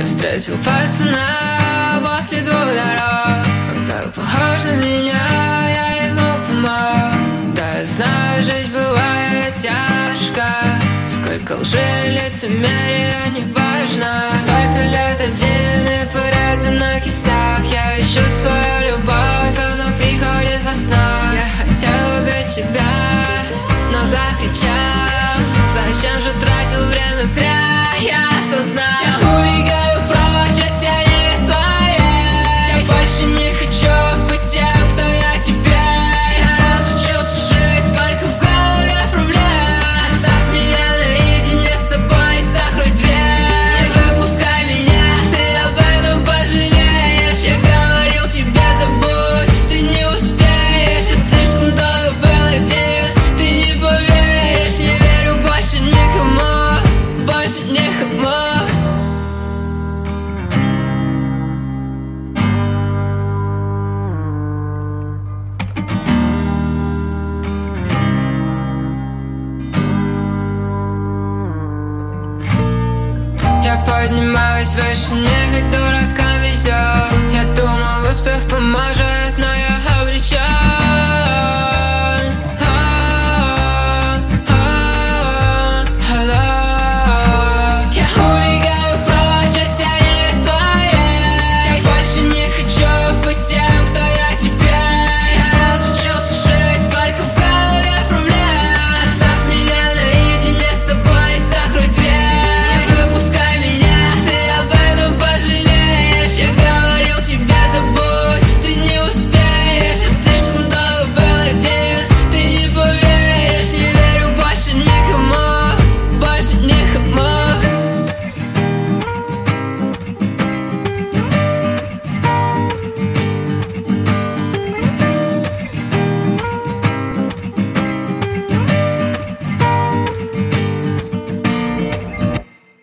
встретил пацана после 2 дорог. Он так похож на меня, я ему помог. Да, я знаю, жизнь бывает тяжко, сколько лжи, лицемерия, неважно. Столько лет один и порезы на кистях. Я ищу свою любовь, она приходит во снах. Я хотел убить себя, но закричал: зачем же тратил время зря? Я осознал, я убегаю прочь от тени своей. Я больше не хочу быть тем, кто я теперь. Я разучился жить, сколько в голове проблем. Оставь меня наедине с собой, закрой дверь. Не выпускай меня, ты об этом пожалеешь. Я говорил тебе забудь, ты не успеешь. Я слишком долго был один, ты не поверишь. Не верю больше никому, больше никому. Я поднимаюсь выше, не хоть дуракам везет. Я думал, успех поможет.